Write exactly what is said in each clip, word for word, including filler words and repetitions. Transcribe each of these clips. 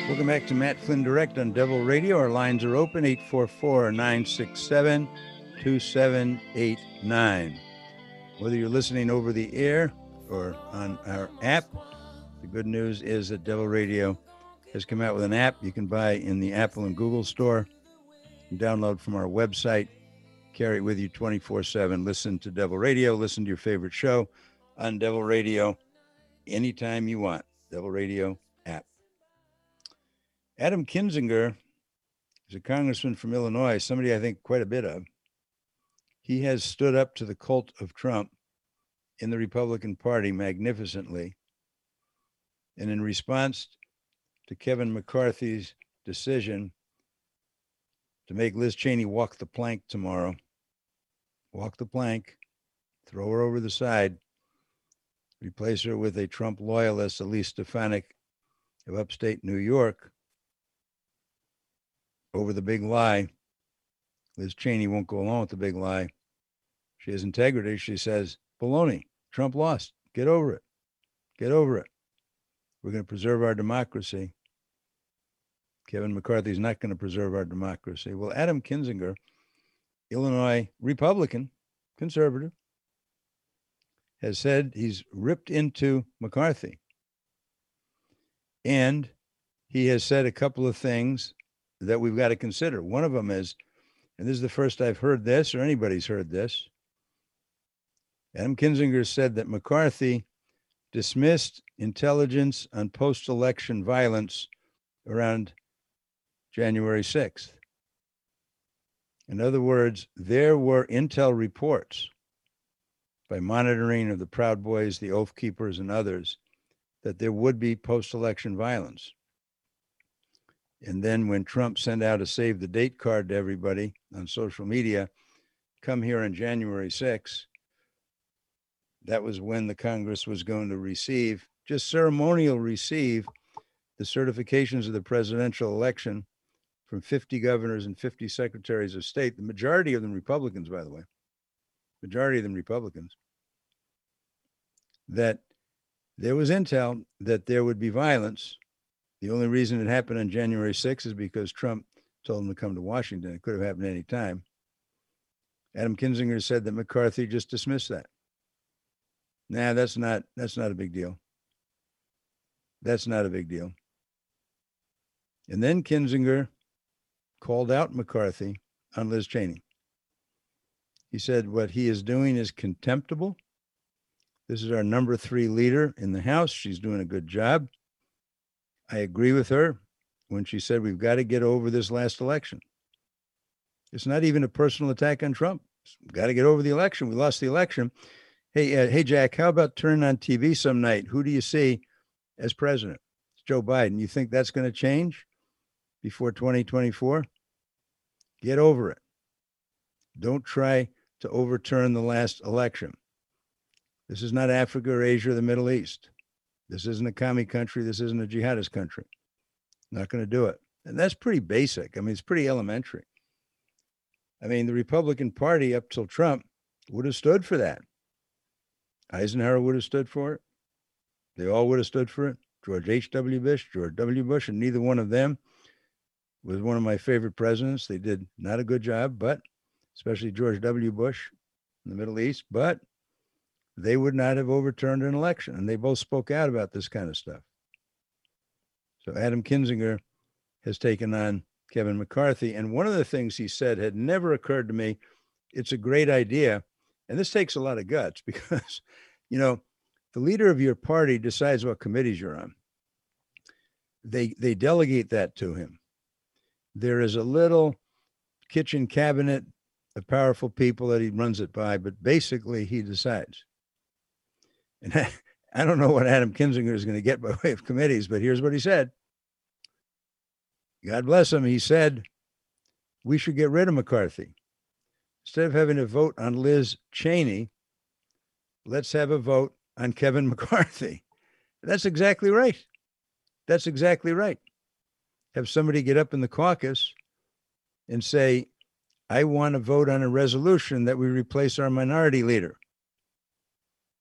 Welcome back to Matt Flynn Direct on Devil Radio. Our lines are open, eight four four, nine six seven, two seven eight nine. Whether you're listening over the air or on our app, the good news is that Devil Radio has come out with an app you can buy in the Apple and Google store and download from our website. Carry it with you twenty-four seven. Listen to Devil Radio. Listen to your favorite show on Devil Radio anytime you want. Devil Radio app. Adam Kinzinger is a congressman from Illinois, somebody I think quite a bit of. He has stood up to the cult of Trump in the Republican Party magnificently. And in response to Kevin McCarthy's decision to make Liz Cheney walk the plank tomorrow, walk the plank, throw her over the side, replace her with a Trump loyalist, Elise Stefanik of upstate New York, over the big lie. Liz Cheney won't go along with the big lie. She has integrity. She says, baloney, Trump lost. Get over it. Get over it. We're going to preserve our democracy. Kevin McCarthy's not going to preserve our democracy. Well, Adam Kinzinger, Illinois Republican, conservative, has said he's ripped into McCarthy. And he has said a couple of things that we've got to consider. One of them is, and this is the first I've heard this or anybody's heard this, Adam Kinzinger said that McCarthy dismissed intelligence on post-election violence around January sixth. In other words, there were intel reports by monitoring of the Proud Boys, the Oath Keepers, and others that there would be post-election violence. And then when Trump sent out a save the date card to everybody on social media, come here on January sixth, that was when the Congress was going to receive, just ceremonial receive, the certifications of the presidential election from fifty governors and fifty secretaries of state, the majority of them Republicans, by the way, majority of them Republicans, that there was intel that there would be violence. The only reason it happened on January sixth is because Trump told him to come to Washington. It could have happened any time. Adam Kinzinger said that McCarthy just dismissed that. Nah, that's not that's not a big deal. That's not a big deal. And then Kinzinger called out McCarthy on Liz Cheney. He said what he is doing is contemptible. This is our number three leader in the House. She's doing a good job. I agree with her when she said we've got to get over this last election. It's not even a personal attack on Trump. We've got to get over the election. We lost the election. Hey, uh, hey, Jack, how about turning on T V some night? Who do you see as president? It's Joe Biden. You think that's going to change before twenty twenty-four? Get over it. Don't try to overturn the last election. This is not Africa or Asia or the Middle East. This isn't a commie country. This isn't a jihadist country. Not going to do it. And that's pretty basic. I mean, it's pretty elementary. I mean, the Republican Party up till Trump would have stood for that. Eisenhower would have stood for it. They all would have stood for it. George H W. Bush, George W. Bush, and neither one of them was one of my favorite presidents. They did not a good job, but especially George W. Bush in the Middle East, but they would not have overturned an election. And they both spoke out about this kind of stuff. So Adam Kinzinger has taken on Kevin McCarthy. And one of the things he said had never occurred to me. It's a great idea. And this takes a lot of guts because, you know, the leader of your party decides what committees you're on. They, they delegate that to him. There is a little kitchen cabinet of powerful people that he runs it by, but basically he decides. And I, I don't know what Adam Kinzinger is going to get by way of committees, but here's what he said. God bless him. He said, we should get rid of McCarthy. Instead of having a vote on Liz Cheney, let's have a vote on Kevin McCarthy. That's exactly right. That's exactly right. Have somebody get up in the caucus and say, I want to vote on a resolution that we replace our minority leader.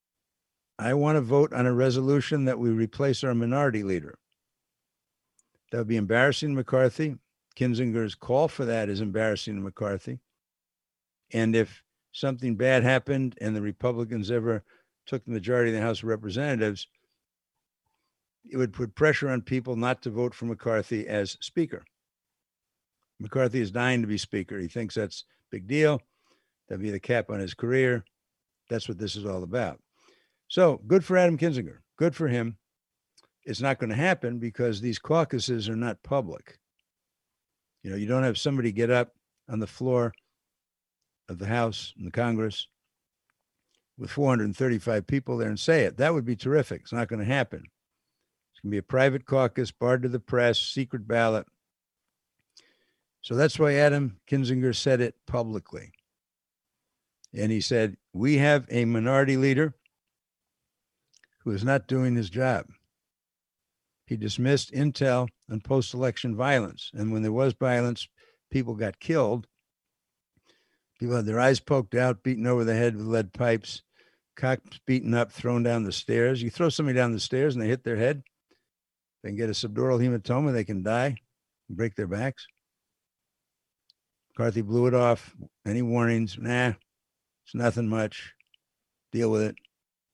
I want to vote on a resolution that we replace our minority leader. That would be embarrassing to McCarthy. Kinzinger's call for that is embarrassing to McCarthy. And if something bad happened and the Republicans ever took the majority in the House of Representatives, it would put pressure on people not to vote for McCarthy as Speaker. McCarthy is dying to be Speaker. He thinks that's a big deal. That'd be the cap on his career. That's what this is all about. So good for Adam Kinzinger. Good for him. It's not going to happen because these caucuses are not public. You know, you don't have somebody get up on the floor of the House and the Congress with four hundred thirty-five people there and say it. That would be terrific. It's not going to happen. It's going to be a private caucus, barred to the press, secret ballot. So that's why Adam Kinzinger said it publicly. And he said, we have a minority leader who is not doing his job. He dismissed intel on post-election violence. And when there was violence, people got killed. People had their eyes poked out, beaten over the head with lead pipes, cops beaten up, thrown down the stairs. You throw somebody down the stairs and they hit their head, they can get a subdural hematoma, they can die, break their backs. McCarthy blew it off. Any warnings? Nah, it's nothing much. Deal with it.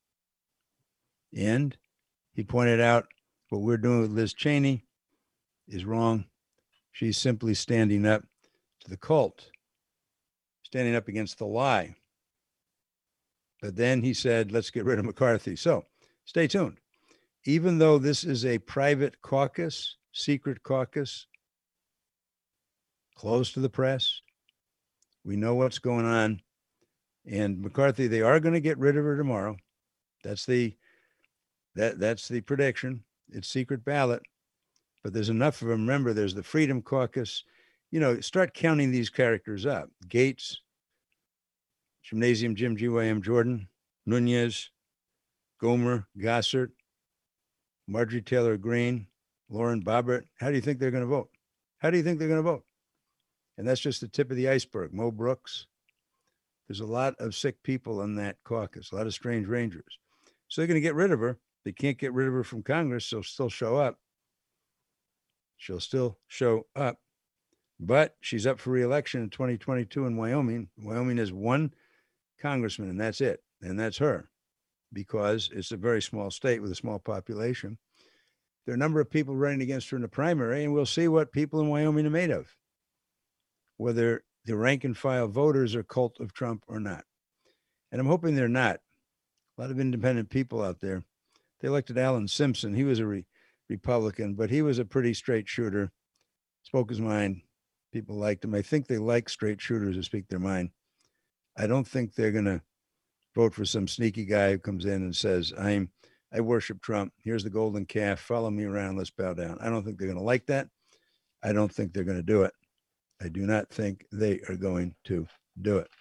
And he pointed out what we're doing with Liz Cheney is wrong. She's simply standing up to the cult, standing up against the lie. But then he said, let's get rid of McCarthy. So stay tuned. Even though this is a private caucus, secret caucus, closed to the press, we know what's going on. And McCarthy, they are going to get rid of her tomorrow. That's the that that's the prediction. It's secret ballot, but there's enough of them. Remember, there's the Freedom Caucus. You know, start counting these characters up. Gates, Gymnasium Jim G Y M Jordan, Nunez, Gomer, Gossert, Marjorie Taylor Greene, Lauren Boebert. How do you think they're going to vote? How do you think they're going to vote? And that's just the tip of the iceberg. Mo Brooks. There's a lot of sick people in that caucus, a lot of strange rangers. So they're going to get rid of her. They can't get rid of her from Congress, so she'll still show up. She'll still show up. But she's up for re-election in twenty twenty-two in Wyoming. Wyoming has one congressman, and that's it. And that's her, because it's a very small state with a small population. There are a number of people running against her in the primary, and we'll see what people in Wyoming are made of, whether the rank and file voters are cult of Trump or not. And I'm hoping they're not. A lot of independent people out there. They elected Alan Simpson. He was a re- Republican, but he was a pretty straight shooter, spoke his mind. People liked him. I think they like straight shooters who speak their mind. I don't think they're going to vote for some sneaky guy who comes in and says, I'm, I worship Trump. Here's the golden calf. Follow me around. Let's bow down. I don't think they're going to like that. I don't think they're going to do it. I do not think they are going to do it.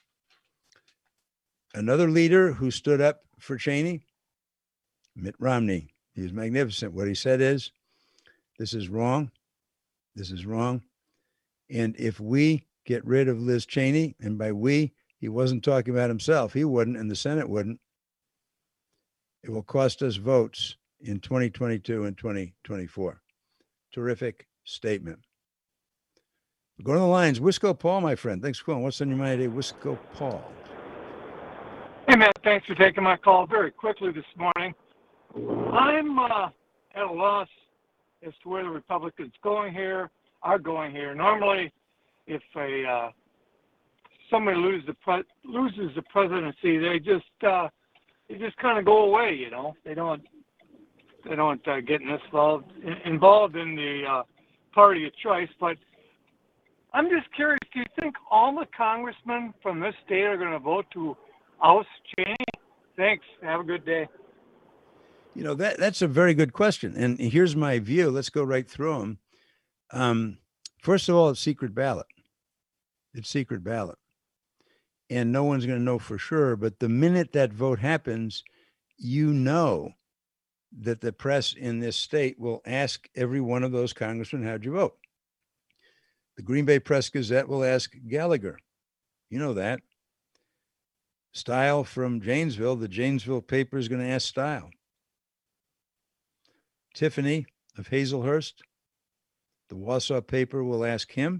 Another leader who stood up for Cheney, Mitt Romney. He was magnificent. What he said is, this is wrong. This is wrong. And if we get rid of Liz Cheney, and by we, he wasn't talking about himself. He wouldn't, and the Senate wouldn't. It will cost us votes in twenty twenty-two and twenty twenty-four. Terrific statement. Go to the lines. Wisco Paul, my friend. Thanks for calling. What's on your mind today? Wisco Paul. Hey, Matt. Thanks for taking my call very quickly this morning. I'm uh, at a loss as to where the Republicans going here are going here. Normally, if a uh, somebody loses the pre- loses the presidency, they just uh, they just kind of go away. You know, they don't they don't uh, get involved involved in the uh, party of choice. But I'm just curious. Do you think all the congressmen from this state are going to vote to oust Cheney? Thanks. Have a good day. You know, that that's a very good question. And here's my view. Let's go right through them. Um, first of all, it's secret ballot. It's secret ballot. And no one's going to know for sure. But the minute that vote happens, you know that the press in this state will ask every one of those congressmen, how'd you vote? The Green Bay Press Gazette will ask Gallagher. You know that. Style from Janesville, the Janesville paper is going to ask Style. Tiffany of Hazelhurst, The Wausau paper will ask him.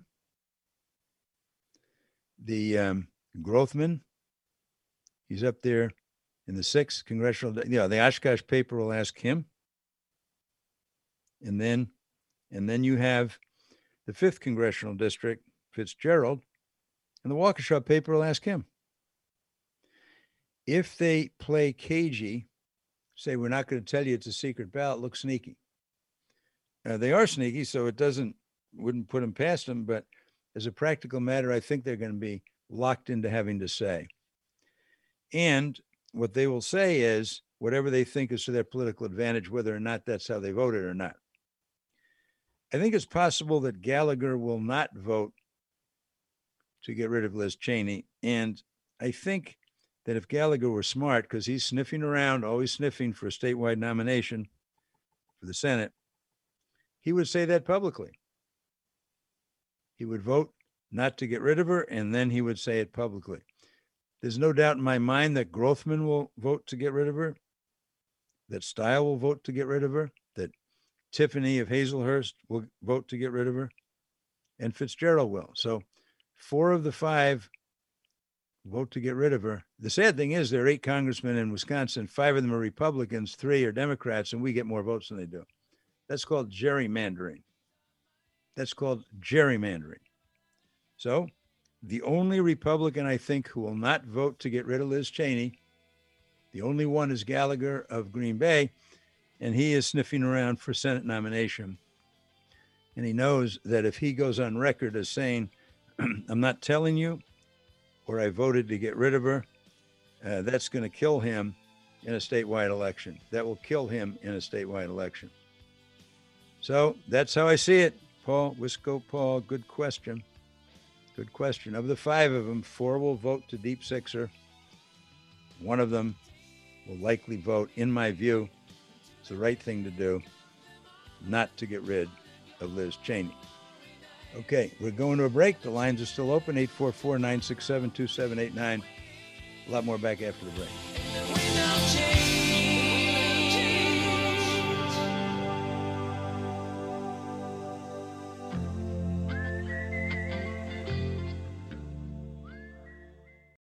The um, Grothman, he's up there in the sixth congressional. Yeah, the Oshkosh paper will ask him. And then, and then you have the fifth congressional district, Fitzgerald, and the Waukesha paper will ask him. If they play cagey, say, we're not going to tell you it's a secret ballot, look sneaky. Uh, they are sneaky, so it doesn't, wouldn't put them past them, but as a practical matter, I think they're going to be locked into having to say. And what they will say is whatever they think is to their political advantage, whether or not that's how they voted or not. I think it's possible that Gallagher will not vote to get rid of Liz Cheney. And I think that if Gallagher were smart, because he's sniffing around, always sniffing for a statewide nomination for the Senate, he would say that publicly. He would vote not to get rid of her, and then he would say it publicly. There's no doubt in my mind that Grothman will vote to get rid of her, that Steil will vote to get rid of her, that Tiffany of Hazelhurst will vote to get rid of her, and Fitzgerald will. So four of the five vote to get rid of her. The sad thing is there are eight congressmen in Wisconsin. Five of them are Republicans, three are Democrats, and we get more votes than they do. That's called gerrymandering. That's called gerrymandering. So the only Republican, I think, who will not vote to get rid of Liz Cheney, the only one is Gallagher of Green Bay, and he is sniffing around for Senate nomination. And he knows that if he goes on record as saying, I'm not telling you, or I voted to get rid of her, uh, that's going to kill him in a statewide election. That will kill him in a statewide election. So that's how I see it. Paul, Wisco Paul, good question. Good question. Of the five of them, four will vote to Deep Sixer. One of them will likely vote, in my view, it's the right thing to do, not to get rid of Liz Cheney. Okay, we're going to a break. The lines are still open, eight four four, nine six seven, two seven eight nine. A lot more back after the break.